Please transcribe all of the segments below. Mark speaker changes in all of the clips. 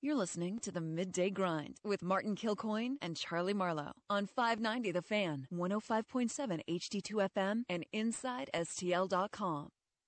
Speaker 1: You're listening to the Midday Grind with Martin Kilcoyne and Charlie Marlowe on 590 The Fan, 105.7 HD2 FM, and InsideSTL.com.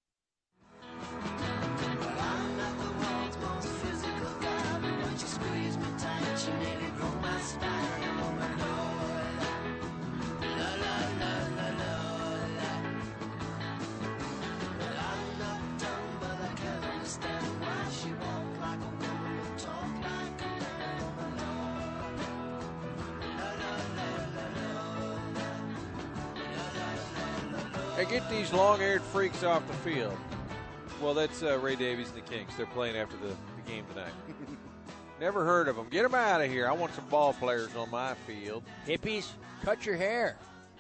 Speaker 2: Hey, get these long-haired freaks off the field. Well, that's Ray Davies and the Kinks. They're playing after the game tonight. Never heard of them. Get them out of here. I want some ball players on my field.
Speaker 3: Hippies, cut your hair.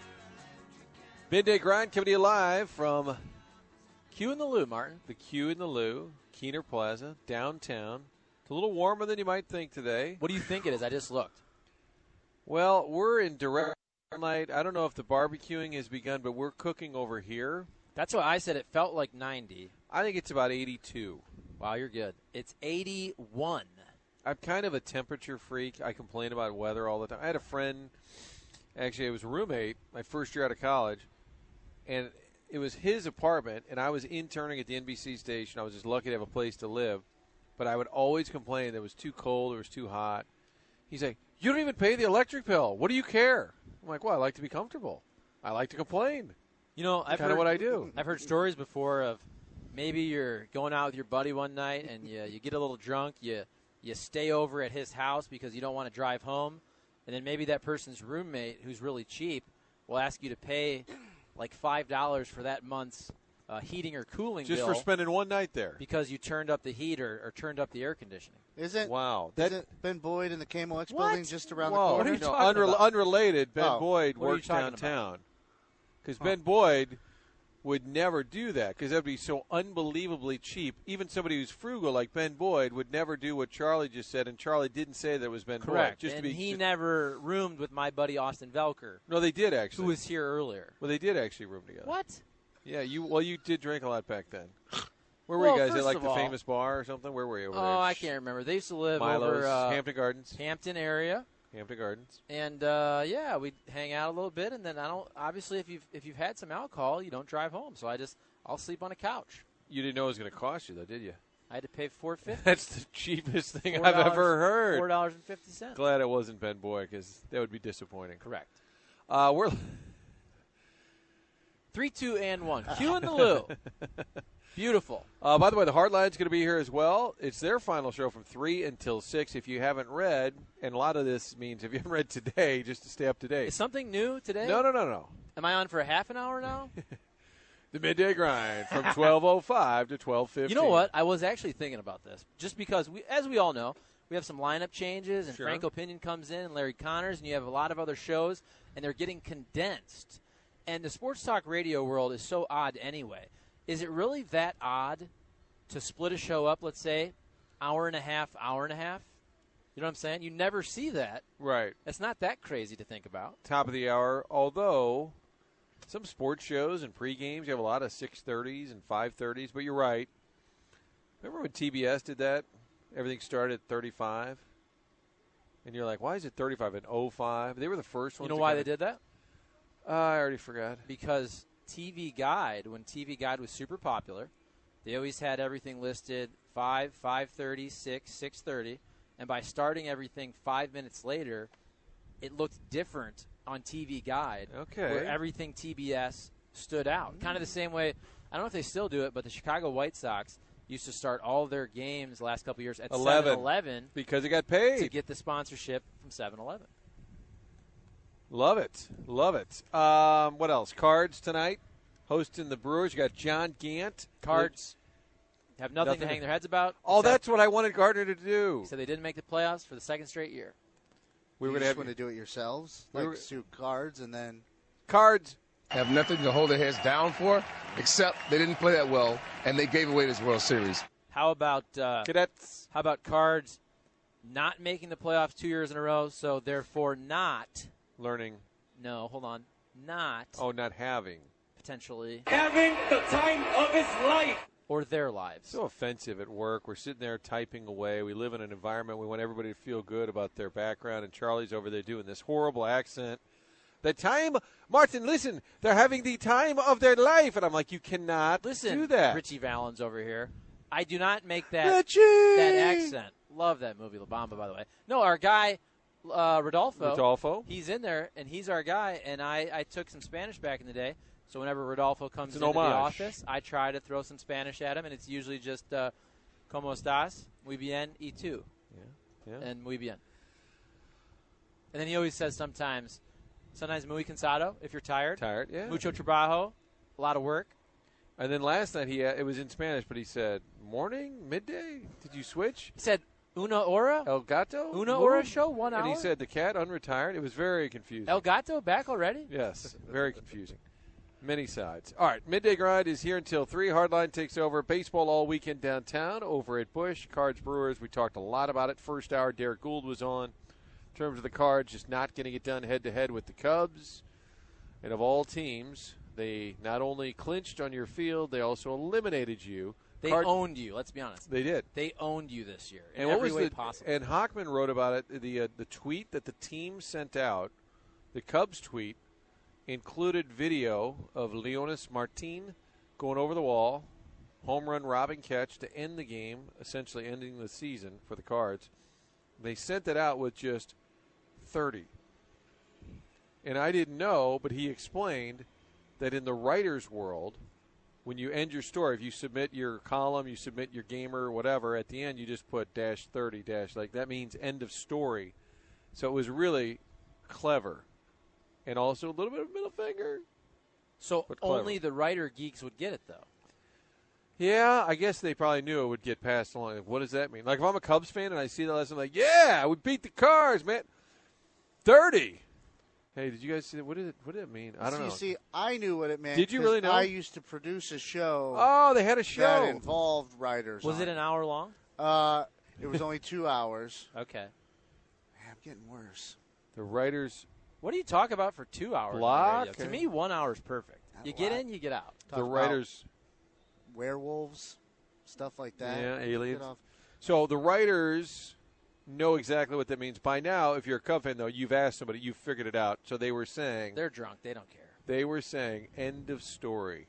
Speaker 2: Midday Grind coming to you live from
Speaker 3: Q in the Lou, Martin.
Speaker 2: the Q in the Lou, Keener Plaza, downtown. It's a little warmer than you might think today.
Speaker 3: What do you think it is? I just looked.
Speaker 2: Well, we're in direct night. I don't know if the barbecuing has begun, but we're cooking over here.
Speaker 3: That's what I said. It felt like 90.
Speaker 2: I think it's about 82.
Speaker 3: Wow, you're good. It's 81.
Speaker 2: I'm kind of a temperature freak. I complain about weather all the time. I had a friend, actually, it was a roommate my first year out of college, and it was his apartment, and I was interning at the NBC station. I was just lucky to have a place to live, but I would always complain that it was too cold or it was too hot. He's like, you don't even pay the electric bill. What do you care? I'm like, well, I like to be comfortable. I like to complain.
Speaker 3: You know,
Speaker 2: That's kind of what I do.
Speaker 3: I've heard stories before of maybe you're going out with your buddy one night and you get a little drunk. You stay over at his house because you don't want to drive home. And then maybe that person's roommate, who's really cheap, will ask you to pay like $5 for that month's heating or cooling
Speaker 2: Just
Speaker 3: bill
Speaker 2: for spending one night there.
Speaker 3: because you turned up the heat or turned up the air conditioning.
Speaker 4: Isn't Ben Boyd in the KMOX building just around the corner?
Speaker 3: What are you talking about?
Speaker 2: Unrelated, Ben Boyd
Speaker 3: What are you
Speaker 2: works
Speaker 3: talking
Speaker 2: downtown. Because Ben Boyd would never do that because that would be so unbelievably cheap. Even somebody who's frugal like Ben Boyd would never do what Charlie just said, and Charlie didn't say that it was Ben
Speaker 3: Correct.
Speaker 2: Boyd.
Speaker 3: He never roomed with my buddy Austin Velker,
Speaker 2: No, they did actually.
Speaker 3: who was here earlier.
Speaker 2: Well, they did actually room together.
Speaker 3: What?
Speaker 2: Yeah, you did drink a lot back then. Where were
Speaker 3: Well,
Speaker 2: you guys? At
Speaker 3: first
Speaker 2: like
Speaker 3: of
Speaker 2: the
Speaker 3: all-
Speaker 2: famous bar or something? Where were you over there?
Speaker 3: Oh, I can't remember. They used to live
Speaker 2: Milo's,
Speaker 3: over
Speaker 2: Hampton Gardens.
Speaker 3: Hampton area,
Speaker 2: Hampton Gardens.
Speaker 3: and yeah, we'd hang out a little bit, and then obviously if you've had some alcohol, you don't drive home. So I'll sleep on a couch.
Speaker 2: You didn't know it was going to cost you, though, did you?
Speaker 3: I had to pay $4.50.
Speaker 2: That's the cheapest thing I've ever heard.
Speaker 3: $4.50.
Speaker 2: Glad it wasn't Ben Boyd because that would be disappointing.
Speaker 3: Correct.
Speaker 2: We're
Speaker 3: 3, 2, and 1. Q in the Lou. Beautiful.
Speaker 2: by the way, the Hardline's going to be here as well. It's their final show from 3 until 6. If you haven't read, and a lot of this means if you haven't read today, just to stay up to date.
Speaker 3: Is something new today?
Speaker 2: No.
Speaker 3: Am I on for a half an hour now?
Speaker 2: The Midday Grind from 12:05 to 12:15.
Speaker 3: You know what? I was actually thinking about this. Just because, as we all know, we have some lineup changes, and
Speaker 2: Sure.
Speaker 3: Frank Opinion comes in, and Larry Connors, and you have a lot of other shows, and they're getting condensed. And the sports talk radio world is so odd anyway. Is it really that odd to split a show up, let's say, hour and a half? You know what I'm saying? You never see that.
Speaker 2: Right.
Speaker 3: It's not that crazy to think about.
Speaker 2: Top of the hour, although some sports shows and pre-games, you have a lot of 6:30s and 5:30s, but you're right. Remember when TBS did that? Everything started at 35? And you're like, why is it 35 and 05? They were the first ones.
Speaker 3: You know why they did that?
Speaker 2: I already forgot.
Speaker 3: Because TV Guide, when TV Guide was super popular, they always had everything listed 5, 5:30, 6, 6:30. And by starting everything 5 minutes later, it looked different on TV Guide.
Speaker 2: Okay.
Speaker 3: Where everything TBS stood out. Kind of the same way, I don't know if they still do it, but the Chicago White Sox used to start all their games the last couple of years at 7-Eleven.
Speaker 2: Because it got paid.
Speaker 3: To get the sponsorship from 7-Eleven.
Speaker 2: Love it. What else? Cards tonight. Hosting the Brewers. You got John Gant.
Speaker 3: Cards have nothing to hang their heads about.
Speaker 2: Oh, that's what I wanted Gardner to do.
Speaker 3: So they didn't make the playoffs for the second straight year.
Speaker 2: We were
Speaker 4: You
Speaker 2: going
Speaker 4: just
Speaker 2: to
Speaker 4: want to do it yourselves, like sue Cards, and then
Speaker 2: Cards
Speaker 5: have nothing to hold their heads down for, except they didn't play that well, and they gave away this World Series.
Speaker 3: How about
Speaker 2: Cadets?
Speaker 3: How about Cards not making the playoffs 2 years in a row, so therefore not
Speaker 2: learning?
Speaker 3: No, hold on, not.
Speaker 2: Oh, not having.
Speaker 3: Potentially
Speaker 6: having the time of his life.
Speaker 3: or their lives.
Speaker 2: So offensive at work. We're sitting there typing away. We live in an environment. We want everybody to feel good about their background. And Charlie's over there doing this horrible accent. The time, Martin, listen, they're having the time of their life. And I'm like, you cannot do that.
Speaker 3: Richie Valens over here. I do not make that accent. Love that movie, La Bamba, by the way. No, our guy, Rodolfo. He's in there, and he's our guy. And I took some Spanish back in the day. So whenever Rodolfo comes into the office, I try to throw some Spanish at him, and it's usually just "Cómo estás? Muy bien, y tú?"
Speaker 2: Yeah.
Speaker 3: And muy bien. And then he always says sometimes muy cansado if you're tired.
Speaker 2: Tired, yeah.
Speaker 3: Mucho trabajo, a lot of work.
Speaker 2: And then last night it was in Spanish, but he said, morning, midday? Did you switch?
Speaker 3: He said, una hora?
Speaker 2: El gato?
Speaker 3: Una hora show, 1 hour?
Speaker 2: And he said, the cat unretired. It was very confusing.
Speaker 3: El gato back already?
Speaker 2: Yes, very confusing. Many sides. All right, Midday Grind is here until 3. Hardline takes over. Baseball all weekend downtown over at Busch. Cards Brewers, we talked a lot about it. First hour, Derek Gould was on. In terms of the Cards, just not getting it done head-to-head with the Cubs. And of all teams, they not only clinched on your field, they also eliminated you.
Speaker 3: They owned you, let's be honest.
Speaker 2: They did.
Speaker 3: They owned you this year in
Speaker 2: and
Speaker 3: every way possible.
Speaker 2: And Hockman wrote about it, the tweet that the team sent out, the Cubs tweet, included video of Leonis Martin going over the wall, home run robbing catch to end the game, essentially ending the season for the Cards. They sent it out with just 30. And I didn't know, but he explained that in the writer's world, when you end your story, if you submit your column, you submit your gamer, whatever, at the end you just put -30 like that means end of story. So it was really clever. And also a little bit of middle finger.
Speaker 3: So only the writer geeks would get it, though.
Speaker 2: Yeah, I guess they probably knew it would get passed along. What does that mean? Like, if I'm a Cubs fan and I see that lesson, I'm like, yeah, we beat the Cards, man. 30. Hey, did you guys see that? What did it mean? I don't know.
Speaker 4: See, I knew what it meant.
Speaker 2: Did you really know?
Speaker 4: I used to produce a show.
Speaker 2: Oh, they had a show.
Speaker 4: That involved writers.
Speaker 3: Was it an hour long?
Speaker 4: It was only 2 hours.
Speaker 3: Okay.
Speaker 4: Man, I'm getting worse.
Speaker 2: The writers.
Speaker 3: What do you talk about for 2 hours?
Speaker 2: Block.
Speaker 3: To me, 1 hour is perfect. You get in, you get out.
Speaker 2: The writers.
Speaker 4: Werewolves, stuff like that.
Speaker 2: Yeah, aliens. So the writers know exactly what that means. By now, if you're a Cub fan, though, you've asked somebody, you've figured it out. So they were saying.
Speaker 3: They're drunk. They don't care.
Speaker 2: They were saying, end of story.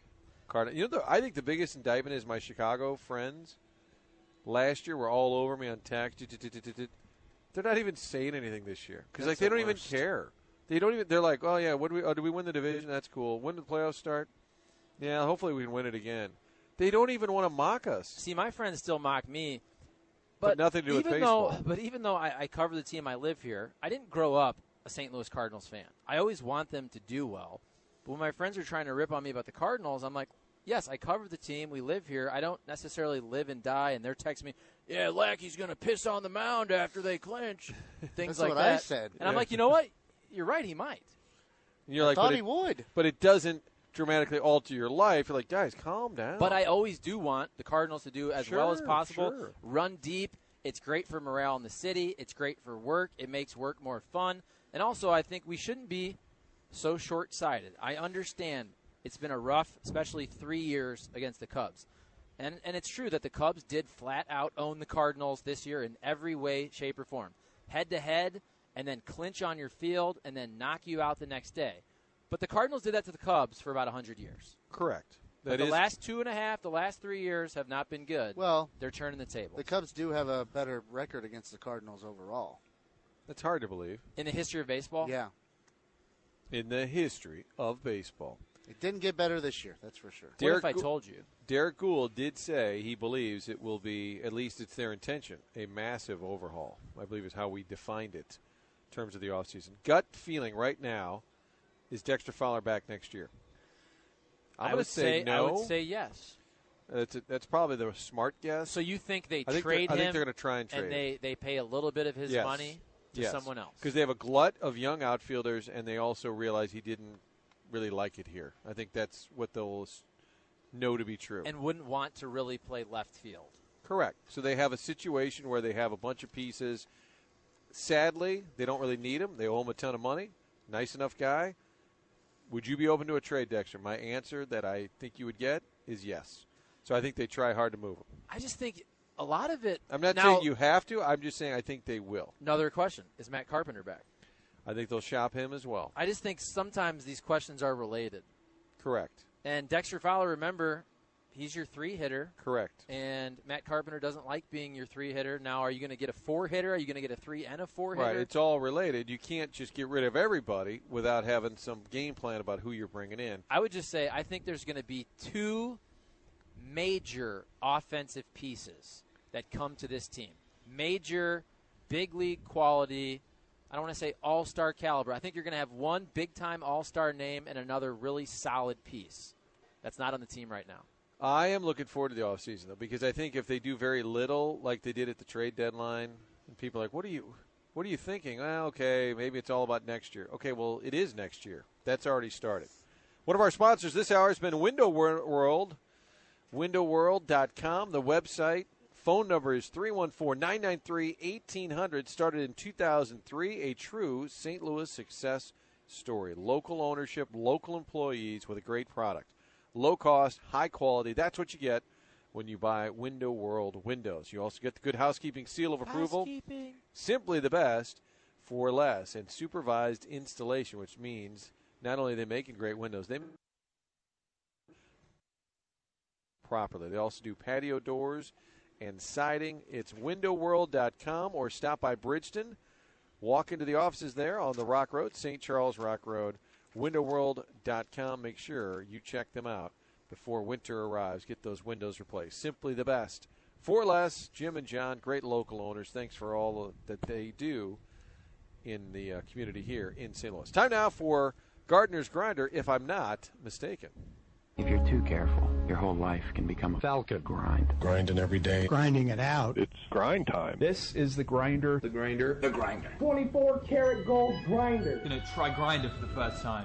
Speaker 2: I think the biggest indictment is my Chicago friends last year were all over me on text. They're not even saying anything this year because they don't even care. They don't even. They're like, oh yeah, do we win the division? That's cool. When did the playoffs start? Yeah, hopefully we can win it again. They don't even want to mock us.
Speaker 3: See, my friends still mock me,
Speaker 2: but nothing to do with baseball.
Speaker 3: But even though I cover the team, I live here. I didn't grow up a St. Louis Cardinals fan. I always want them to do well. But when my friends are trying to rip on me about the Cardinals, I'm like, yes, I cover the team. We live here. I don't necessarily live and die. And they're texting me, yeah, Lackey's going to piss on the mound after they clinch. Things like that.
Speaker 4: That's what I said.
Speaker 3: And I'm like, you know what? You're right. He might.
Speaker 2: And you're like,
Speaker 4: I thought he would.
Speaker 2: But it doesn't dramatically alter your life. You're like, guys, calm down.
Speaker 3: But I always do want the Cardinals to do as well as possible.
Speaker 2: Sure.
Speaker 3: Run deep. It's great for morale in the city. It's great for work. It makes work more fun. And also, I think we shouldn't be so short-sighted. I understand it's been a rough, especially 3 years against the Cubs. And it's true that the Cubs did flat-out own the Cardinals this year in every way, shape, or form. Head-to-head, and then clinch on your field, and then knock you out the next day. But the Cardinals did that to the Cubs for about 100 years.
Speaker 2: Correct.
Speaker 3: But the last 2.5, the last 3 years have not been good.
Speaker 4: Well,
Speaker 3: they're turning the table.
Speaker 4: The Cubs do have a better record against the Cardinals overall.
Speaker 2: That's hard to believe.
Speaker 3: In the history of baseball?
Speaker 4: Yeah.
Speaker 2: In the history of baseball.
Speaker 4: It didn't get better this year, that's for sure.
Speaker 3: What if I told you?
Speaker 2: Derek Gould did say he believes it will be, at least it's their intention, a massive overhaul. I believe is how we defined it in terms of the offseason. Gut feeling right now is Dexter Fowler back next year. I would say no.
Speaker 3: I would say yes.
Speaker 2: That's probably the smart guess.
Speaker 3: So you think they
Speaker 2: trade
Speaker 3: him?
Speaker 2: I think they're going to try and trade
Speaker 3: and they pay a little bit of his money to someone else.
Speaker 2: Because they have a glut of young outfielders, and they also realize he didn't really like it here. I think that's what they'll know to be true.
Speaker 3: And wouldn't want to really play left field.
Speaker 2: Correct. So they have a situation where they have a bunch of pieces. Sadly, they don't really need him. They owe him a ton of money. Nice enough guy. Would you be open to a trade, Dexter? My answer that I think you would get is yes. So I think they try hard to move him.
Speaker 3: I just think a lot of it.
Speaker 2: I'm not
Speaker 3: now,
Speaker 2: saying you have to. I'm just saying I think they will.
Speaker 3: Another question: is Matt Carpenter back?
Speaker 2: I think they'll shop him as well.
Speaker 3: I just think sometimes these questions are related.
Speaker 2: Correct.
Speaker 3: And Dexter Fowler, remember, he's your 3-hitter.
Speaker 2: Correct.
Speaker 3: And Matt Carpenter doesn't like being your 3-hitter. Now, are you going to get a 4-hitter? Are you going to get a 3 and a 4-hitter?
Speaker 2: Right. It's all related. You can't just get rid of everybody without having some game plan about who you're bringing in.
Speaker 3: I would just say I think there's going to be 2 major offensive pieces that come to this team. Major, big league quality. I don't want to say all-star caliber. I think you're going to have one big-time all-star name and another really solid piece that's not on the team right now.
Speaker 2: I am looking forward to the offseason, though, because I think if they do very little like they did at the trade deadline, and people are like, what are you thinking? Well, okay, maybe it's all about next year. Okay, well, it is next year. That's already started. One of our sponsors this hour has been Window World, windowworld.com, the website. Phone number is 314-993-1800. Started in 2003, a true St. Louis success story. Local ownership, local employees with a great product. Low cost, high quality. That's what you get when you buy Window World windows. You also get the Good Housekeeping seal of approval. Simply the best for less. And supervised installation, which means not only are they making great windows, they properly. They also do patio doors and siding. It's windowworld.com, or stop by Bridgeton. Walk into the offices there on the Rock Road, St. Charles Rock Road. Windowworld.com. Make sure you check them out before winter arrives. Get those windows replaced. Simply the best. For less, Jim and John, great local owners. Thanks for all that they do in the community here in St. Louis. Time now for Gardner's Grinder, if I'm not mistaken.
Speaker 6: If you're too careful, your whole life can become a Falcon grind.
Speaker 7: Grinding every day.
Speaker 8: Grinding it out.
Speaker 7: It's grind time.
Speaker 9: This is the grinder.
Speaker 10: The grinder.
Speaker 11: The grinder.
Speaker 12: 24-karat gold grinder.
Speaker 13: Gonna try grinder for the first time.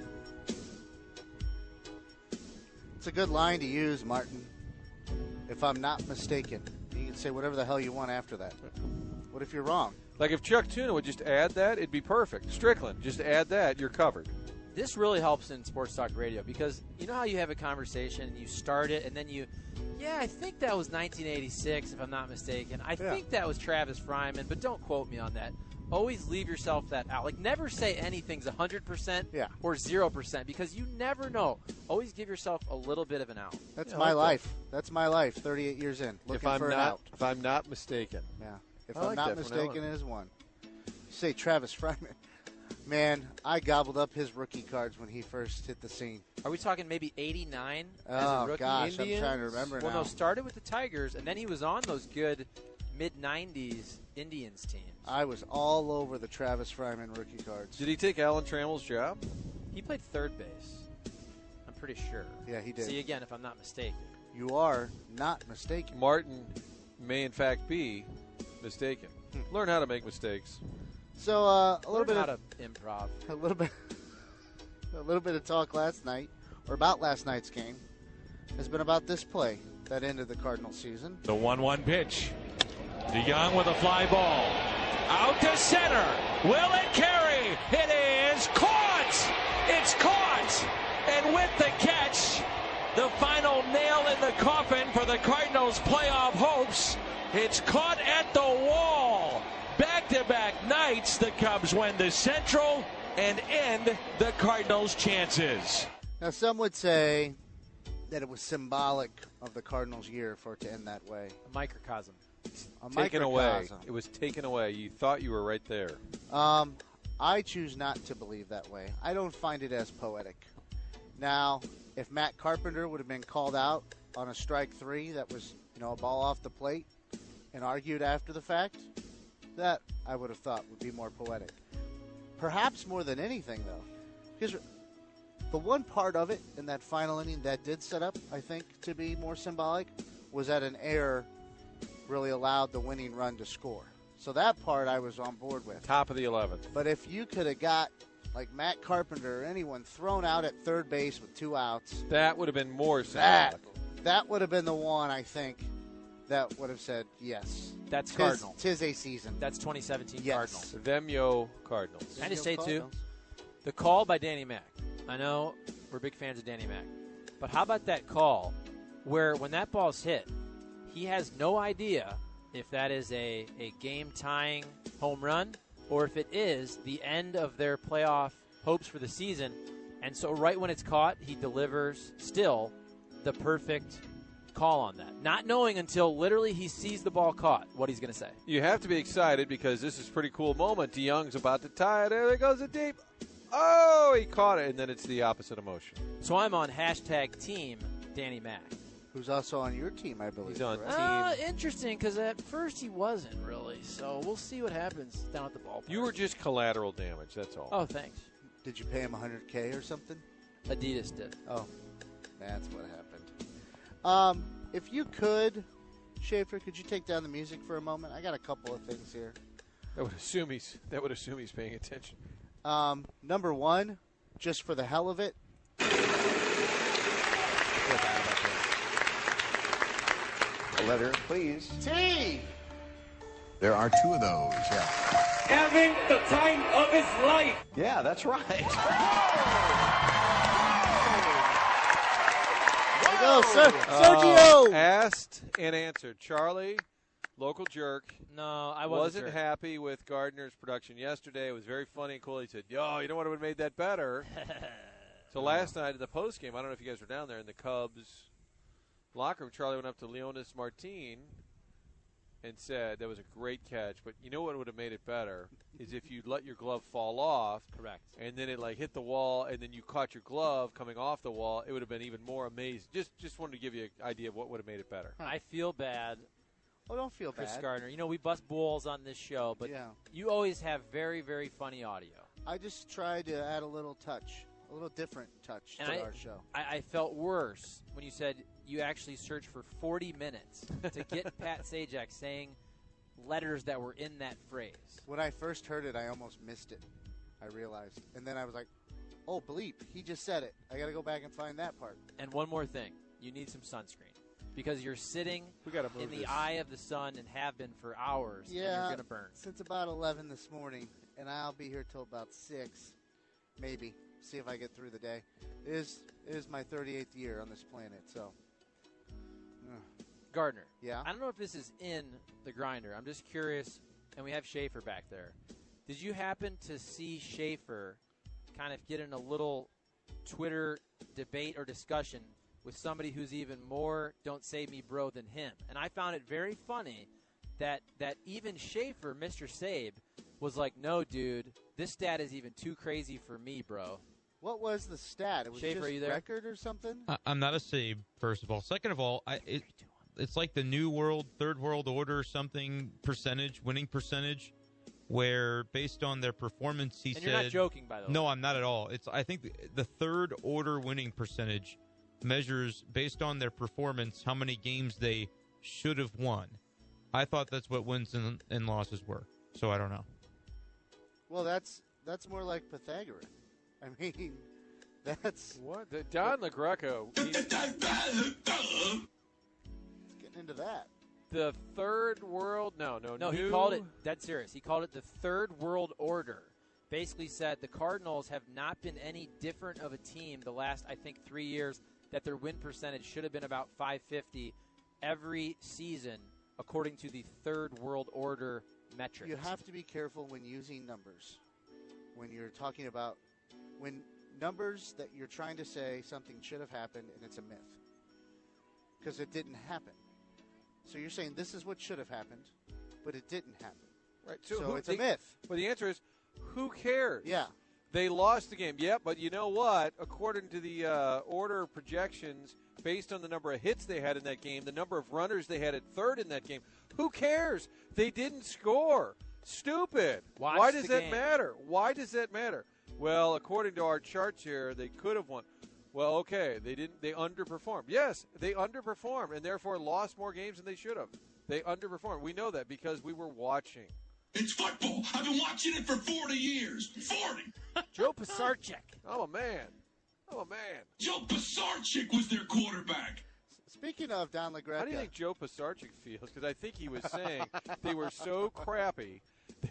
Speaker 4: It's a good line to use, Martin. If I'm not mistaken. You can say whatever the hell you want after that. What if you're wrong?
Speaker 2: Like if Chuck Tuna would just add that, it'd be perfect. Strickland, just add that, you're covered.
Speaker 3: This really helps in sports talk radio because you know how you have a conversation and you start it and then I think that was 1986 if I'm not mistaken. I think that was Travis Fryman, but don't quote me on that. Always leave yourself that out. Like never say anything's 100% or 0% because you never know. Always give yourself a little bit of an out.
Speaker 4: That's my life. That's my life. 38 years in, looking for an out.
Speaker 2: If I'm not mistaken.
Speaker 4: Yeah. If I'm not mistaken, it is one. You say Travis Fryman. Man, I gobbled up his rookie cards when he first hit the scene.
Speaker 3: Are we talking maybe 89 as
Speaker 4: a
Speaker 3: rookie?
Speaker 4: Gosh,
Speaker 3: Indians?
Speaker 4: I'm trying to remember
Speaker 3: now.
Speaker 4: now.
Speaker 3: Well, no, started with the Tigers, and then he was on those good mid-90s Indians teams.
Speaker 4: I was all over the Travis Fryman rookie cards.
Speaker 2: Did he take Alan Trammell's job?
Speaker 3: He played third base. I'm pretty sure.
Speaker 4: Yeah, he did.
Speaker 3: See, again, if I'm not mistaken.
Speaker 4: You are not mistaken.
Speaker 2: Martin may, in fact, be mistaken. Learn how to make mistakes.
Speaker 4: So a little bit
Speaker 3: of improv.
Speaker 4: A little bit of talk last night, or about last night's game, has been about this play that ended the Cardinal season.
Speaker 14: The 1-1 pitch. DeYoung with a fly ball. Out to center. Will it carry? It is caught. It's caught. And with the catch, the final nail in the coffin for the Cardinals' playoff hopes. It's caught at the wall. Back-to-back nights, the Cubs win the Central and end the Cardinals' chances.
Speaker 4: Now, some would say that it was symbolic of the Cardinals' year for it to end that way.
Speaker 3: A microcosm.
Speaker 2: Taken away. It was taken away. You thought you were right there.
Speaker 4: I choose not to believe that way. I don't find it as poetic. Now, if Matt Carpenter would have been called out on a strike 3 that was, a ball off the plate and argued after the fact, that I would have thought would be more poetic. Perhaps more than anything, though. Because the one part of it in that final inning that did set up, I think, to be more symbolic was that an error really allowed the winning run to score. So that part I was on board with.
Speaker 2: Top of the 11th.
Speaker 4: But if you could have got, like Matt Carpenter or anyone, thrown out at third base with 2 outs.
Speaker 2: That would have been more symbolic.
Speaker 4: That would have been the one, I think, that would have said, yes.
Speaker 3: That's Cardinal.
Speaker 4: Tis a season.
Speaker 3: That's 2017
Speaker 4: yes.
Speaker 3: Cardinals.
Speaker 2: Them yo Cardinals.
Speaker 3: Can I just say, too, the call by Danny Mac. I know we're big fans of Danny Mac. But how about that call where when that ball's hit, he has no idea if that is a game-tying home run or if it is the end of their playoff hopes for the season. And so right when it's caught, he delivers still the perfect call on that, not knowing until literally he sees the ball caught what he's going to say.
Speaker 2: You have to be excited because this is a pretty cool moment. DeYoung's about to tie it. There goes it deep. Oh, he caught it, and then it's the opposite emotion.
Speaker 3: So I'm on #team Danny Mac.
Speaker 4: Who's also on your team, I believe.
Speaker 2: He's on
Speaker 4: correct?
Speaker 2: team.
Speaker 3: Interesting, because at first he wasn't really. So we'll see what happens down at the ballpark.
Speaker 2: You were just collateral damage, that's all.
Speaker 3: Oh, thanks.
Speaker 4: Did you pay him $100K or something?
Speaker 3: Adidas did.
Speaker 4: Oh, that's what happened. If you could, Schaefer, could you take down the music for a moment? I got a couple of things here.
Speaker 2: That would assume he's paying attention.
Speaker 4: Number one, just for the hell of it.
Speaker 6: A letter, please.
Speaker 4: T!
Speaker 6: There are two of those, yeah.
Speaker 12: Having the time of his life.
Speaker 6: Yeah, that's right.
Speaker 4: There you go, Sergio!
Speaker 2: Asked and answered. Charlie, local jerk.
Speaker 3: No, I
Speaker 2: wasn't happy with Gardner's production yesterday. It was very funny and cool. He said, yo, you know what would have made that better? So last night in the postgame, I don't know if you guys were down there in the Cubs locker room, Charlie went up to Leonis Martin and said that was a great catch, but you know what would have made it better is if you let your glove fall off.
Speaker 3: Correct.
Speaker 2: And then it hit the wall, and then you caught your glove coming off the wall. It would have been even more amazing. Just wanted to give you an idea of what would have made it better.
Speaker 3: I feel bad.
Speaker 4: Oh, don't feel
Speaker 3: Chris
Speaker 4: bad.
Speaker 3: Gardner. You know, we bust balls on this show, but you always have very, very funny audio.
Speaker 4: I just tried to add a little touch, a little different touch to our show.
Speaker 3: I felt worse when you said you actually searched for 40 minutes to get Pat Sajak saying letters that were in that phrase.
Speaker 4: When I first heard it, I almost missed it. I realized. And then I was like, oh, bleep, he just said it. I got to go back and find that part.
Speaker 3: And one more thing. You need some sunscreen. Because you're sitting in the eye of the sun and have been for hours, and you're going to burn.
Speaker 4: Since about 11 this morning, and I'll be here till about 6, maybe. See if I get through the day. It is my 38th year on this planet, so.
Speaker 3: Gardner.
Speaker 4: Yeah?
Speaker 3: I don't know if this is in the grinder. I'm just curious, and we have Schaefer back there. Did you happen to see Schaefer kind of get in a little Twitter debate or discussion with somebody who's even more don't save me bro than him? And I found it very funny that even Schaefer, Mr. Sabe, was like, no, dude, this stat is even too crazy for me, bro.
Speaker 4: What was the stat? It was
Speaker 3: Schaefer,
Speaker 4: just
Speaker 3: are you there?
Speaker 4: record or something?
Speaker 8: I'm not a Sabe, first of all. Second of all, it's like the New World, Third World Order something percentage, winning percentage, where based on their performance, he said.
Speaker 3: And you're not joking, by the way.
Speaker 8: No, I'm not at all. I think the Third Order winning percentage measures based on their performance how many games they should have won. I thought that's what wins and losses were. So I don't know.
Speaker 4: Well, that's more like Pythagoras. I mean, that's
Speaker 2: what Don LaGreca. He's
Speaker 4: getting into that.
Speaker 2: The third world. No.
Speaker 3: He called it dead serious. He called it the Third World Order. Basically said the Cardinals have not been any different of a team the last, I think, 3 years. That their win percentage should have been about .550 every season, according to the Third World Order metrics.
Speaker 4: You have to be careful when using numbers. When you're talking about when numbers that you're trying to say something should have happened and it's a myth. Because it didn't happen. So you're saying this is what should have happened, but it didn't happen.
Speaker 2: Right.
Speaker 4: So it's a myth.
Speaker 2: Well, the answer is, who cares?
Speaker 4: Yeah.
Speaker 2: They lost the game. Yeah, but you know what? According to the order projections, based on the number of hits they had in that game, the number of runners they had at third in that game, who cares? They didn't score. Stupid. Why does that matter? Why does that matter? Well, according to our charts here, they could have won. Well, okay, they didn't. They underperformed. Yes, they underperformed, and therefore lost more games than they should have. They underperformed. We know that because we were watching.
Speaker 9: It's football. I've been watching it for 40 years. 40.
Speaker 3: Joe Pisarcik.
Speaker 2: I'm a man.
Speaker 9: Joe Pisarcik was their quarterback.
Speaker 4: Speaking of Don LaGreca.
Speaker 2: How do you think Joe Pisarcik feels? Because I think he was saying they were so crappy,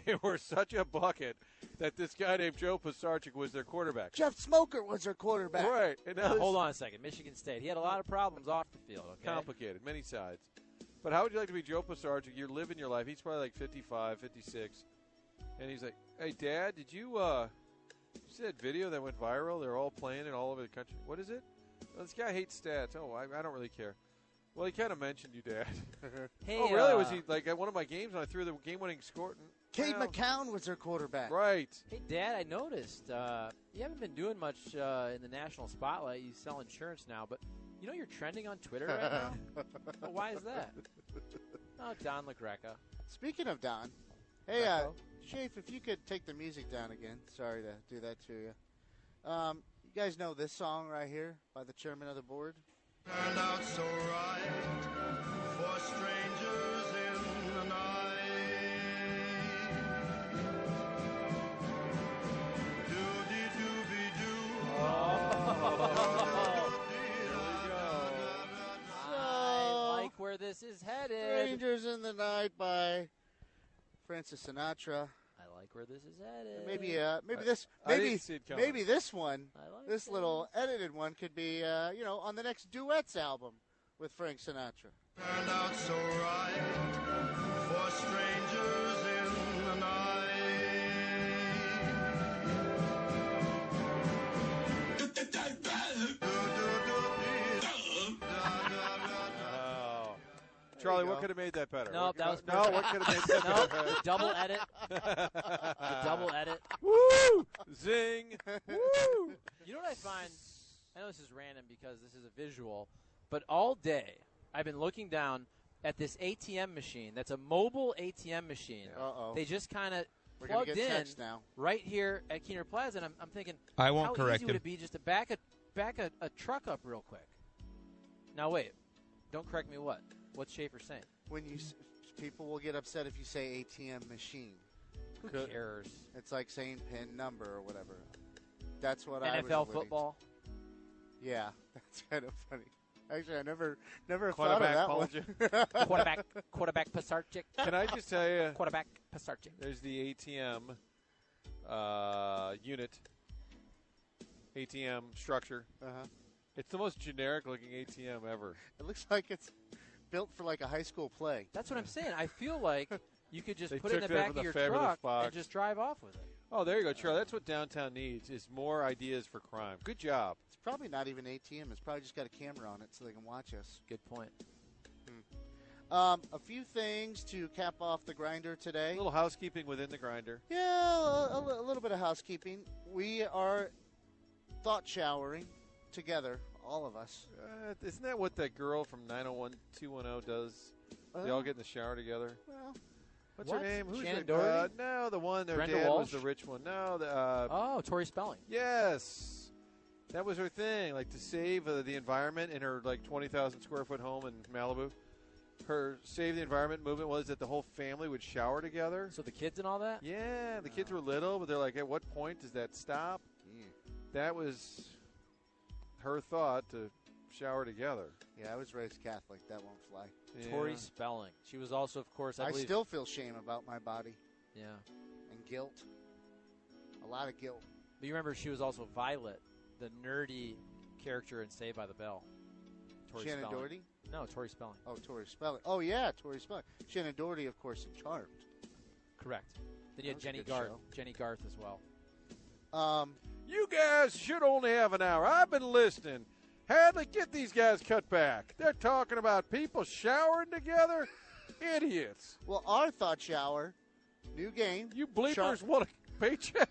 Speaker 2: they were such a bucket that this guy named Joe Pisarcik was their quarterback.
Speaker 4: Jeff Smoker was their quarterback.
Speaker 2: Right. And
Speaker 3: now, hold on a second. Michigan State. He had a lot of problems off the field. Okay?
Speaker 2: Complicated, many sides. But how would you like to be Joe Pisarcik? You're living your life. He's probably like 55, 56. And he's like, hey, Dad, did you see that video that went viral? They're all playing it all over the country. What is it? Well, this guy hates stats. Oh, I don't really care. Well, he kind of mentioned you, Dad.
Speaker 3: Hey,
Speaker 2: oh, really? Was he like at one of my games when I threw the game-winning score?
Speaker 4: Cade McCown was their quarterback.
Speaker 2: Right.
Speaker 3: Hey, Dad, I noticed you haven't been doing much in the national spotlight. You sell insurance now, but you know you're trending on Twitter right now? Well, why is that? Oh, Don LaGreca.
Speaker 4: Speaking of Don, hey, Shafe, if you could take the music down again. Sorry to do that to you. You guys know this song right here by the chairman of the board?
Speaker 10: Turned out so right for strangers in the night. Doody-dooby-doo.
Speaker 3: I like where this is headed.
Speaker 4: Strangers in the Night by Francis Sinatra.
Speaker 3: I like where this is headed.
Speaker 4: Maybe this one, this little edited one, could be on the next duets album with Frank Sinatra.
Speaker 10: Turned out so right for strangers in the night.
Speaker 2: Charlie, what could have made that better?
Speaker 3: No, that was perfect.
Speaker 2: No, what could have made that better?
Speaker 3: The double edit. The double edit.
Speaker 2: Woo! Zing! Woo!
Speaker 3: You know what I find? I know this is random because this is a visual, but all day I've been looking down at this ATM machine. That's a mobile ATM machine.
Speaker 4: Uh-oh.
Speaker 3: They just kind of
Speaker 4: We're gonna
Speaker 3: plugged
Speaker 4: get
Speaker 3: in
Speaker 4: text now.
Speaker 3: right here at Keener Plaza, and I'm thinking,
Speaker 8: I won't
Speaker 3: how
Speaker 8: correct
Speaker 3: easy would
Speaker 8: him.
Speaker 3: it be just to back a truck up real quick? Now wait, don't correct me. What's Schaefer saying?
Speaker 4: When people will get upset if you say ATM machine.
Speaker 3: Who cares?
Speaker 4: It's like saying pin number or whatever. That's what I was
Speaker 3: NFL football.
Speaker 4: Yeah, that's kind of funny. Actually, I never thought of that one.
Speaker 3: quarterback Pisarcik.
Speaker 2: Can I just tell you?
Speaker 3: Quarterback Pisarcik.
Speaker 2: There's the ATM unit, ATM structure.
Speaker 4: Uh-huh.
Speaker 2: It's the most generic-looking ATM ever.
Speaker 4: It looks like it's built for like a high school play.
Speaker 3: That's what I'm saying. I feel like you could just
Speaker 2: They
Speaker 3: put it in the
Speaker 2: took that
Speaker 3: back
Speaker 2: from
Speaker 3: of
Speaker 2: the
Speaker 3: your
Speaker 2: Fabulous
Speaker 3: truck
Speaker 2: Fox.
Speaker 3: and just drive off with it.
Speaker 2: Oh, there you go, Charlie. That's what downtown needs is more ideas for crime. Good job.
Speaker 4: It's probably not even ATM. It's probably just got a camera on it so they can watch us.
Speaker 3: Good point.
Speaker 4: A few things to cap off the grinder today.
Speaker 2: A little housekeeping within the grinder.
Speaker 4: Yeah, a little bit of housekeeping. We are thought showering together, all of us.
Speaker 2: Isn't that what that girl from 901-210 does? They all get in the shower together.
Speaker 4: Well,
Speaker 2: what's her name? Who's
Speaker 3: Shannon
Speaker 2: the,
Speaker 3: Doherty?
Speaker 2: no, the one. Their
Speaker 3: Brenda
Speaker 2: dad
Speaker 3: Walsh?
Speaker 2: was the rich one. No,
Speaker 3: Tori Spelling.
Speaker 2: Yes, that was her thing. Like to save the environment in her like 20,000 square foot home in Malibu. Her save the environment movement was that the whole family would shower together.
Speaker 3: So the kids and all that?
Speaker 2: Yeah, the kids were little, but they're like, at what point does that stop? That was her thought to shower together.
Speaker 4: Yeah, I was raised Catholic. That won't fly.
Speaker 2: Yeah.
Speaker 3: Tori Spelling. She was also, of course, I believe.
Speaker 4: still feel shame about my body.
Speaker 3: Yeah.
Speaker 4: And guilt. A lot of guilt.
Speaker 3: But you remember she was also Violet, the nerdy character in Saved by the Bell. Tori
Speaker 4: Shannon
Speaker 3: Spelling.
Speaker 4: Doherty?
Speaker 3: No, Tori Spelling.
Speaker 4: Oh, Tori Spelling. Oh, yeah, Tori Spelling. Shannon Doherty, of course, in Charmed.
Speaker 3: Correct. Then you had
Speaker 4: That was a
Speaker 3: Jenny
Speaker 4: good
Speaker 3: Garth.
Speaker 4: show.
Speaker 3: Jenny Garth as well.
Speaker 2: You guys should only have an hour. I've been listening. Hadley, get these guys cut back. They're talking about people showering together. Idiots.
Speaker 4: Well, our thought shower, new game.
Speaker 2: You bleepers want a paycheck?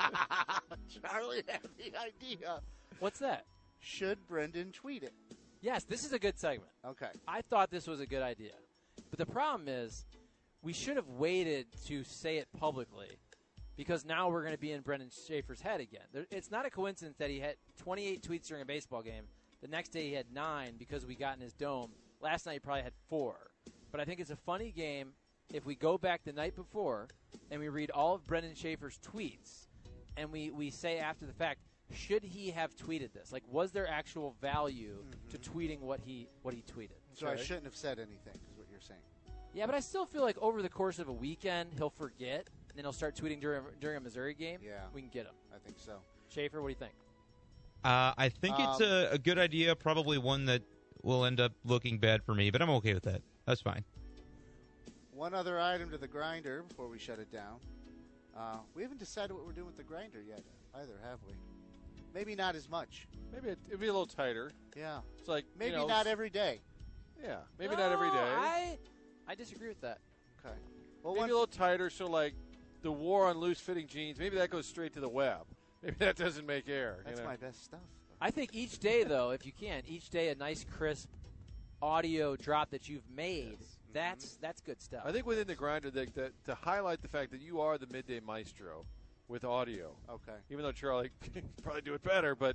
Speaker 4: Charlie had the idea.
Speaker 3: What's that?
Speaker 4: Should Brendan tweet it?
Speaker 3: Yes, this is a good segment.
Speaker 4: Okay.
Speaker 3: I thought this was a good idea. But the problem is we should have waited to say it publicly because now we're going to be in Brendan Schaefer's head again. It's not a coincidence that he had 28 tweets during a baseball game. The next day he had 9 because we got in his dome. Last night he probably had 4. But I think it's a funny game if we go back the night before and we read all of Brendan Schaefer's tweets and we say after the fact, should he have tweeted this? Like, was there actual value to tweeting what he tweeted?
Speaker 4: So I shouldn't have said anything, is what you're saying.
Speaker 3: Yeah, but I still feel like over the course of a weekend, he'll forget. then he'll start tweeting during a Missouri game, we can get him.
Speaker 4: I think so.
Speaker 3: Schaefer, what do you think?
Speaker 8: I think it's a good idea, probably one that will end up looking bad for me, but I'm okay with that. That's fine.
Speaker 4: One other item to the grinder before we shut it down. We haven't decided what we're doing with the grinder yet either, have we? Maybe not as much.
Speaker 2: Maybe it'd be a little tighter.
Speaker 4: Yeah.
Speaker 2: It's like
Speaker 4: maybe not every day.
Speaker 2: Yeah, maybe not every day.
Speaker 3: I disagree with that.
Speaker 4: Okay. Well,
Speaker 2: maybe a little tighter, so like the war on loose-fitting jeans, maybe that goes straight to the web. Maybe that doesn't make air.
Speaker 4: That's my best stuff.
Speaker 3: I think each day, though, if you can, each day a nice, crisp audio drop that you've made, that's good stuff.
Speaker 2: I think within the grinder, to highlight the fact that you are the midday maestro with audio.
Speaker 4: Okay.
Speaker 2: Even though Charlie can probably do it better, but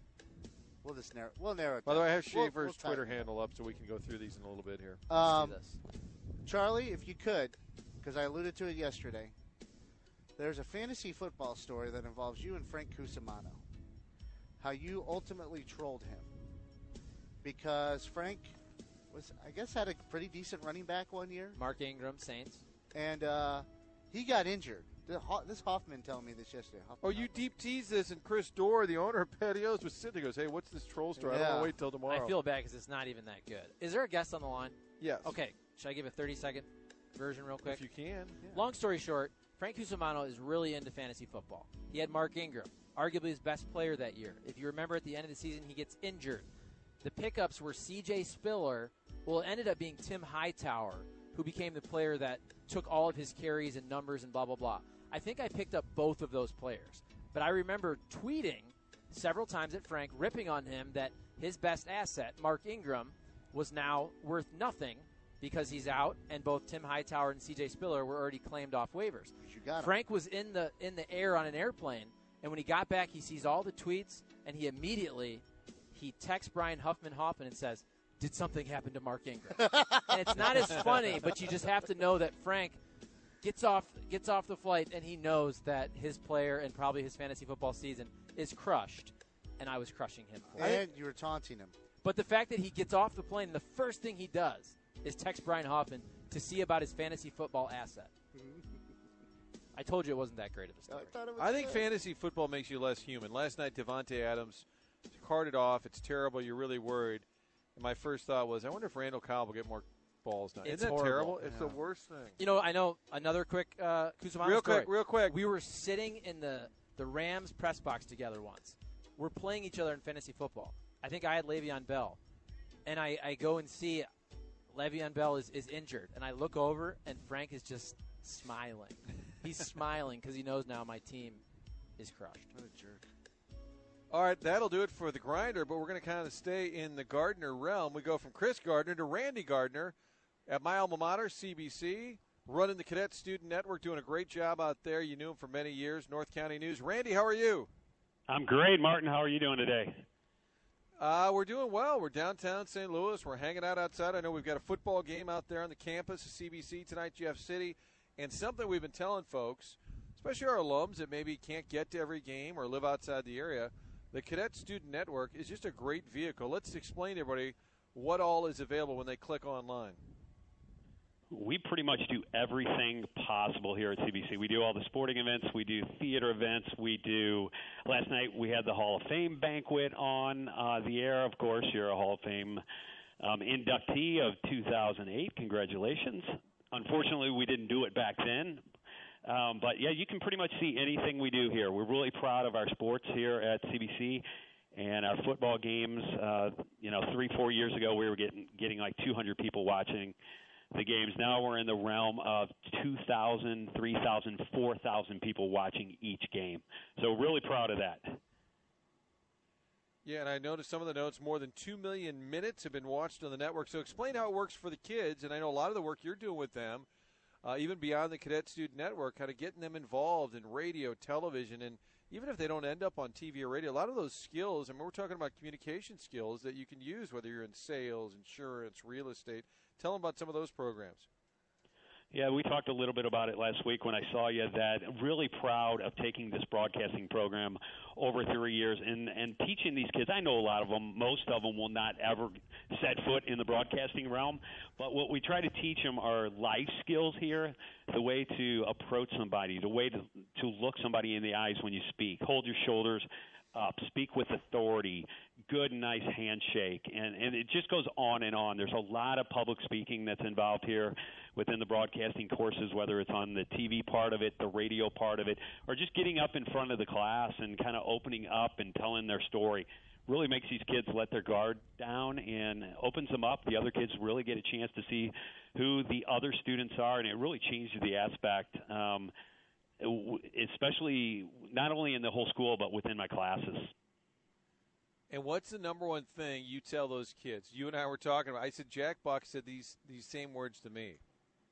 Speaker 4: we'll narrow it down.
Speaker 2: By the way, I have Schaefer's Twitter handle up so we can go through these in a little bit here.
Speaker 3: Let's do this.
Speaker 4: Charlie, if you could, because I alluded to it yesterday, there's a fantasy football story that involves you and Frank Cusimano. How you ultimately trolled him. Because Frank had a pretty decent running back one year.
Speaker 3: Mark Ingram, Saints.
Speaker 4: And he got injured. This Hoffman telling me this yesterday.
Speaker 2: You deep teased this, and Chris Dorr, the owner of Patios, was sitting there goes, hey, what's this troll story? I don't want to wait till tomorrow.
Speaker 3: I feel bad because it's not even that good. Is there a guest on the line?
Speaker 2: Yes.
Speaker 3: Okay. Should I give a 30-second version real quick?
Speaker 2: If you can. Yeah.
Speaker 3: Long story short, Frank Cusimano is really into fantasy football. He had Mark Ingram, arguably his best player that year. If you remember, at the end of the season, he gets injured. The pickups were C.J. Spiller. Well, it ended up being Tim Hightower, who became the player that took all of his carries and numbers and blah, blah, blah. I think I picked up both of those players. But I remember tweeting several times at Frank, ripping on him that his best asset, Mark Ingram, was now worth nothing because he's out, and both Tim Hightower and C.J. Spiller were already claimed off waivers. Frank was in the air on an airplane, and when he got back, he sees all the tweets, and he texts Brian Hoffman and says, did something happen to Mark Ingram? And it's not as funny, but you just have to know that Frank gets off the flight, and he knows that his player and probably his fantasy football season is crushed, and I was crushing him for it.
Speaker 4: And you were taunting him.
Speaker 3: But the fact that he gets off the plane, the first thing he does is text Brian Hoffman to see about his fantasy football asset. I told you it wasn't that great of a story.
Speaker 2: I think fantasy football makes you less human. Last night, Devontae Adams carted off. It's terrible. You're really worried. And my first thought was, I wonder if Randall Cobb will get more balls now.
Speaker 3: It's
Speaker 2: Isn't that
Speaker 3: horrible.
Speaker 2: terrible? It's the worst thing.
Speaker 3: I know another quick Cusimano story.
Speaker 2: Real quick.
Speaker 3: We were sitting in the Rams press box together once. We're playing each other in fantasy football. I think I had Le'Veon Bell. And I go and see Le'Veon Bell is injured. And I look over, and Frank is just smiling. He's smiling because he knows now my team is crushed.
Speaker 4: What a jerk.
Speaker 2: All right, that'll do it for the grinder, but we're going to kind of stay in the Gardner realm. We go from Chris Gardner to Randy Gardner at my alma mater, CBC, running the Cadet Student Network, doing a great job out there. You knew him for many years, North County News. Randy, how are you?
Speaker 11: I'm great, Martin. How are you doing today?
Speaker 2: We're doing well. We're downtown St. Louis. We're hanging out outside. I know we've got a football game out there on the campus of CBC tonight, Jeff City. And something we've been telling folks, especially our alums that maybe can't get to every game or live outside the area, the Cadet Student Network is just a great vehicle. Let's explain to everybody what all is available when they click online.
Speaker 11: We pretty much do everything possible here at CBC. We do all the sporting events. We do theater events. Last night we had the Hall of Fame banquet on the air. Of course, you're a Hall of Fame inductee of 2008. Congratulations. Unfortunately, we didn't do it back then. But, yeah, you can pretty much see anything we do here. We're really proud of our sports here at CBC and our football games. 3-4 years ago, we were getting like 200 people watching the games. Now we're in the realm of 2,000, 3,000, 4,000 people watching each game. So really proud of that.
Speaker 2: Yeah, and I noticed some of the notes, more than 2 million minutes have been watched on the network. So explain how it works for the kids, and I know a lot of the work you're doing with them, even beyond the Cadet Student Network, kind of getting them involved in radio, television, and even if they don't end up on TV or radio, a lot of those skills, and we're talking about communication skills that you can use, whether you're in sales, insurance, real estate. Tell them about some of those programs.
Speaker 11: Yeah, we talked a little bit about it last week when I saw you. That really proud of taking this broadcasting program over 3 years and teaching these kids. I know a lot of them, most of them will not ever set foot in the broadcasting realm. But what we try to teach them are life skills here, the way to approach somebody, the way to look somebody in the eyes when you speak, hold your shoulders up, speak with authority, good, nice handshake, and it just goes on and on. There's a lot of public speaking that's involved here within the broadcasting courses, whether it's on the TV part of it, the radio part of it, or just getting up in front of the class and kind of opening up and telling their story. Really makes these kids let their guard down and opens them up. The other kids really get a chance to see who the other students are, and it really changes the aspect, especially not only in the whole school but within my classes.
Speaker 2: And what's the number one thing you tell those kids? You and I were talking about. I said Jack Buck said these same words to me.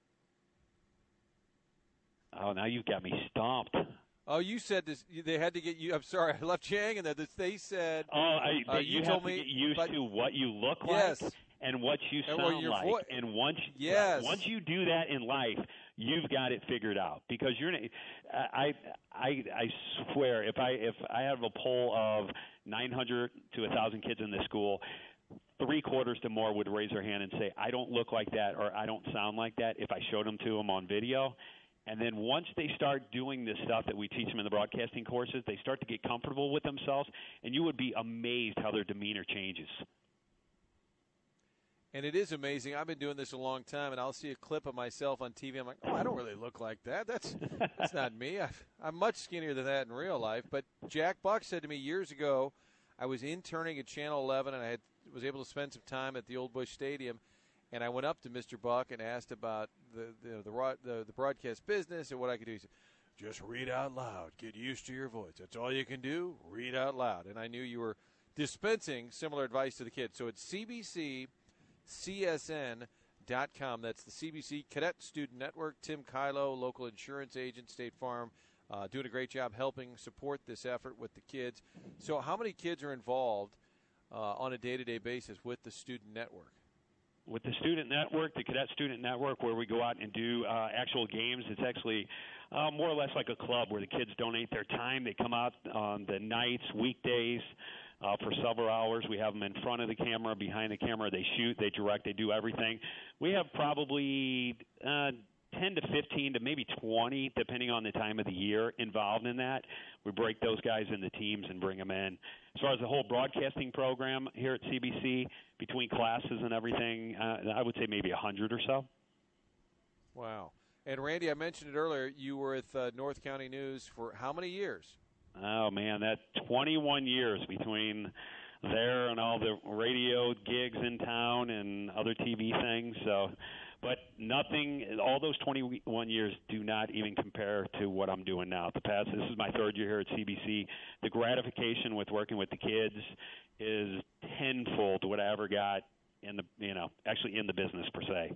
Speaker 11: Oh, now you've got me stumped.
Speaker 2: Oh, you said this. They had to get you. I'm sorry, I left you hanging there. They said.
Speaker 11: Oh,
Speaker 2: you
Speaker 11: have
Speaker 2: told
Speaker 11: to
Speaker 2: me
Speaker 11: get used to what you look
Speaker 2: yes.
Speaker 11: like and what you
Speaker 2: And
Speaker 11: sound like. And once you do that in life, you've got it figured out. Because I swear, if I have a poll of 900 to 1,000 kids in this school, 3/4 to more would raise their hand and say, I don't look like that or I don't sound like that if I showed them to them on video. And then once they start doing this stuff that we teach them in the broadcasting courses, they start to get comfortable with themselves, and you would be amazed how their demeanor changes.
Speaker 2: And it is amazing. I've been doing this a long time, and I'll see a clip of myself on TV. I'm like, oh, I don't really look like that. That's not me. I'm much skinnier than that in real life. But Jack Buck said to me years ago, I was interning at Channel 11, and I was able to spend some time at the Old Busch Stadium. And I went up to Mr. Buck and asked about the broadcast business and what I could do. He said, just read out loud. Get used to your voice. That's all you can do. Read out loud. And I knew you were dispensing similar advice to the kids. So it's CBCCSN.com. That's the CBC Cadet Student Network. Tim Kylo, local insurance agent, State Farm, doing a great job helping support this effort with the kids. So how many kids are involved on a day-to-day basis with the student network?
Speaker 11: With the student network, the Cadet Student Network, where we go out and do actual games, it's actually more or less like a club where the kids donate their time. They come out on the nights, weekdays, for several hours. We have them in front of the camera, behind the camera. They shoot, they direct, they do everything. We have probably 10 to 15 to maybe 20, depending on the time of the year, involved in that. We break those guys into teams and bring them in. As far as the whole broadcasting program here at CBC, between classes and everything, I would say maybe 100 or so.
Speaker 2: Wow. And, Randy, I mentioned it earlier, you were with North County News for how many years?
Speaker 11: Oh, man, that 21 years between there and all the radio gigs in town and other TV things. So, but nothing, all those 21 years do not even compare to what I'm doing now. This is my third year here at CBC. The gratification with working with the kids is tenfold what I ever got in the, actually in the business per se.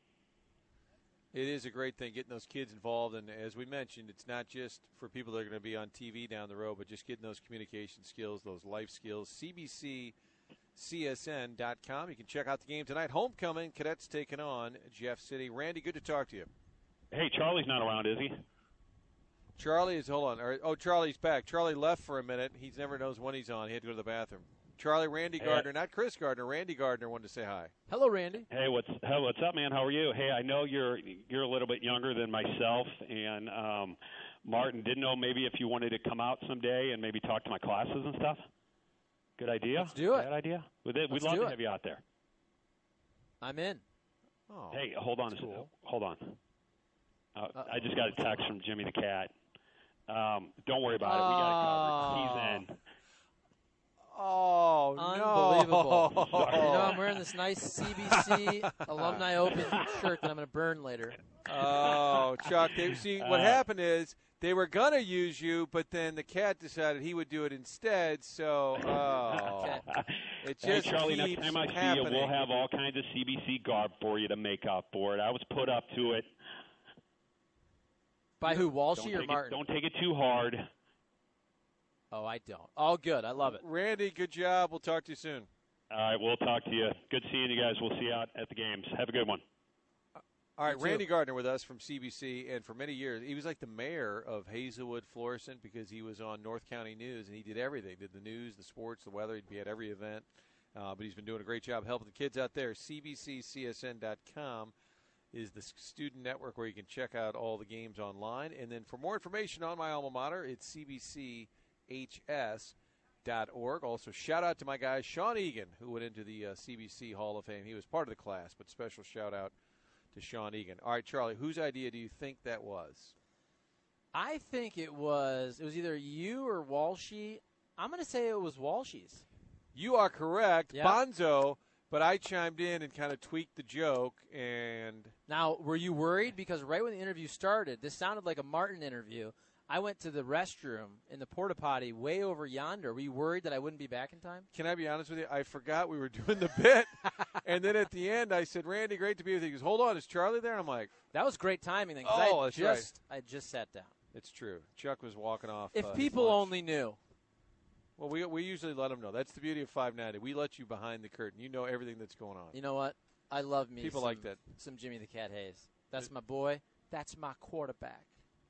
Speaker 2: It is a great thing getting those kids involved, and as we mentioned, it's not just for people that are going to be on TV down the road, but just getting those communication skills, those life skills. CBCCSN.com. You can check out the game tonight. Homecoming, Cadets taking on Jeff City. Randy, good to talk to you.
Speaker 11: Hey, Charlie's not around, is he?
Speaker 2: Charlie is, hold on. Oh, Charlie's back. Charlie left for a minute. He never knows when he's on. He had to go to the bathroom. Charlie, Randy Gardner, not Chris Gardner. Randy Gardner wanted to say hi.
Speaker 3: Hello, Randy.
Speaker 11: Hey, what's up, man? How are you? Hey, I know you're a little bit younger than myself, and Martin, didn't know maybe if you wanted to come out someday and maybe talk to my classes and stuff. Good idea.
Speaker 3: Let's do it.
Speaker 11: Bad idea. We'd love to have you out there.
Speaker 3: I'm in.
Speaker 11: Oh, hey, hold on. Cool. Hold on. I just got a text from Jimmy the Cat. Don't worry about it. We got it covered. He's in.
Speaker 2: Oh,
Speaker 3: unbelievable.
Speaker 2: No.
Speaker 3: I'm wearing this nice CBC Alumni Open shirt that I'm going to burn later.
Speaker 2: Oh, Chuck. What happened is they were going to use you, but then the Cat decided he would do it instead. So, it just
Speaker 11: Charlie,
Speaker 2: keeps
Speaker 11: next time I see
Speaker 2: happening.
Speaker 11: you, we'll have all kinds of CBC garb for you to make up for it. I was put up to it.
Speaker 3: By who, Walshy or Martin?
Speaker 11: Don't take it too hard.
Speaker 3: Oh, I don't. All good. I love it.
Speaker 2: Randy, good job. We'll talk to you soon.
Speaker 11: All right, we'll talk to you. Good seeing you guys. We'll see you out at the games. Have a good one.
Speaker 2: All right, Randy Gardner with us from CBC, and for many years, he was like the mayor of Hazelwood, Florissant, because he was on North County News, and he did everything. Did the news, the sports, the weather. He'd be at every event. But he's been doing a great job helping the kids out there. CBCCSN.com is the student network where you can check out all the games online. And then for more information on my alma mater, it's cbchs.org. Also, shout out to my guy, Sean Egan, who went into the CBC Hall of Fame. He was part of the class, but special shout out to Sean Egan. All right, Charlie, whose idea do you think that was?
Speaker 3: I think it was either you or Walshy. I'm going to say it was Walshy's.
Speaker 2: You are correct.
Speaker 3: Yep.
Speaker 2: Bonzo, but I chimed in and kind of tweaked the joke. And
Speaker 3: now, were you worried? Because right when the interview started, this sounded like a Martin interview. I went to the restroom in the porta potty way over yonder. Were you worried that I wouldn't be back in time?
Speaker 2: Can I be honest with you? I forgot we were doing the bit. And then at the end, I said, Randy, great to be with you. He goes, hold on, is Charlie there? And I'm like,
Speaker 3: that was great timing. Then,
Speaker 2: that's right.
Speaker 3: I just sat down.
Speaker 2: It's true. Chuck was walking off.
Speaker 3: If people only knew.
Speaker 2: Well, we usually let them know. That's the beauty of 590. We let you behind the curtain. You know everything that's going on.
Speaker 3: You know what? I love me
Speaker 2: people like that.
Speaker 3: Some Jimmy the Cat Hayes. That's my boy. That's my quarterback.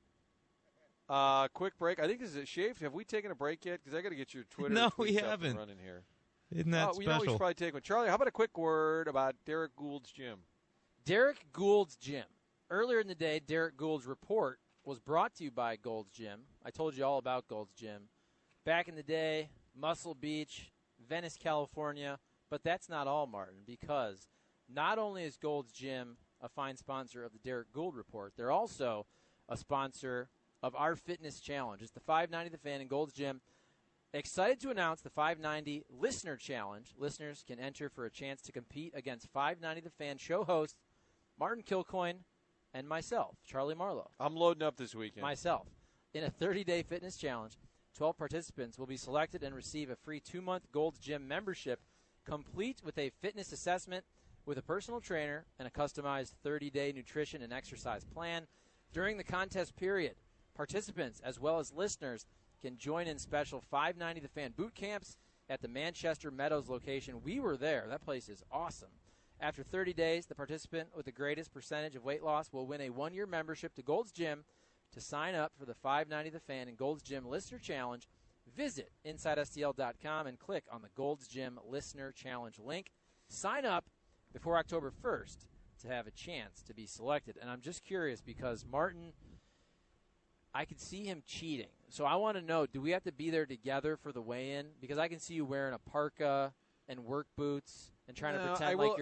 Speaker 2: Quick break. I think this is it. Shave, have we taken a break yet? Because I got to get your Twitter.
Speaker 8: No, we haven't.
Speaker 2: Running here.
Speaker 8: Isn't that special?
Speaker 2: We know we should probably take one. Charlie, how about a quick word about Derek Gould's Gym?
Speaker 3: Derek Gould's Gym. Earlier in the day, Derek Gould's report was brought to you by Gold's Gym. I told you all about Gold's Gym. Back in the day, Muscle Beach, Venice, California. But that's not all, Martin, because not only is Gold's Gym a fine sponsor of the Derek Gould Report, they're also a sponsor of our fitness challenge. It's the 590 The Fan and Gold's Gym. Excited to announce the 590 Listener Challenge. Listeners can enter for a chance to compete against 590 The Fan show host Martin Kilcoyne and myself, Charlie Marlowe.
Speaker 2: I'm loading up this weekend.
Speaker 3: Myself. In a 30-day fitness challenge, 12 participants will be selected and receive a free 2-month Gold's Gym membership, complete with a fitness assessment with a personal trainer and a customized 30-day nutrition and exercise plan. During the contest period, participants as well as listeners can join in special 590 The Fan boot camps at the Manchester Meadows location. We were there. That place is awesome. After 30 days, the participant with the greatest percentage of weight loss will win a 1-year membership to Gold's Gym. To sign up for the 590 The Fan and Gold's Gym Listener Challenge, visit InsideSTL.com and click on the Gold's Gym Listener Challenge link. Sign up before October 1st to have a chance to be selected. And I'm just curious because Martin, I could see him cheating. So I want to know, do we have to be there together for the weigh-in? Because I can see you wearing a parka and work boots and trying to pretend like you're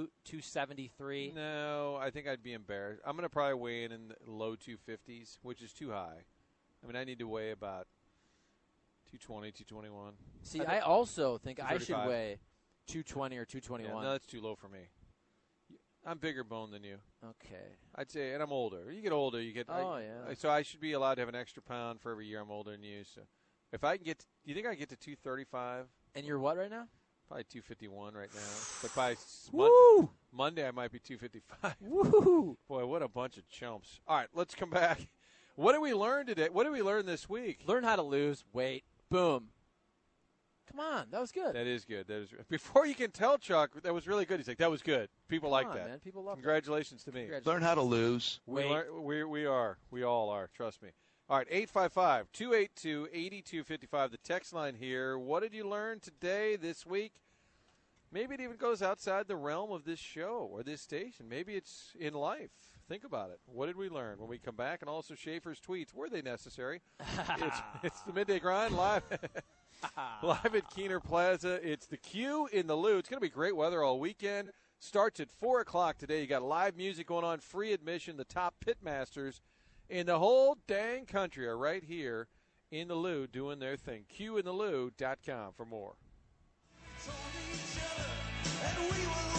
Speaker 3: 273.
Speaker 2: No, I think I'd be embarrassed. I'm going to probably weigh in the low 250s, which is too high. I mean, I need to weigh about 220, 221.
Speaker 3: See, I also think I should weigh 220 or 221.
Speaker 2: Yeah, no, that's too low for me. I'm bigger bone than you.
Speaker 3: Okay.
Speaker 2: I'd say, and I'm older. You get older, you get.
Speaker 3: Yeah.
Speaker 2: So I should be allowed to have an extra pound for every year I'm older than you. So if I can get, do you think I can get to 235?
Speaker 3: And you're what right now?
Speaker 2: Probably 251 right now. But by Monday, I might be 255.
Speaker 3: Woo!
Speaker 2: Boy, what a bunch of chumps. All right, let's come back. What did we learn today? What did we learn this week?
Speaker 3: Learn how to lose weight. Boom. Come on, that was good.
Speaker 2: That is good. That is. Before you can tell, Chuck, that was really good. He's like, that was good. People like that.
Speaker 3: Man. People love
Speaker 2: Congratulations to me.
Speaker 15: Learn how to lose.
Speaker 2: We are. We all are. Trust me. All right, 855-282-8255, the text line here. What did you learn today, this week? Maybe it even goes outside the realm of this show or this station. Maybe it's in life. Think about it. What did we learn when we come back? And also Schaefer's tweets. Were they necessary? It's the Midday Grind live at Keener Plaza. It's the Q in the Lou. It's going to be great weather all weekend. Starts at 4 o'clock today. You got live music going on, free admission. The top pitmasters in the whole dang country are right here in the Lou doing their thing. QintheLou.com for more.
Speaker 10: And we will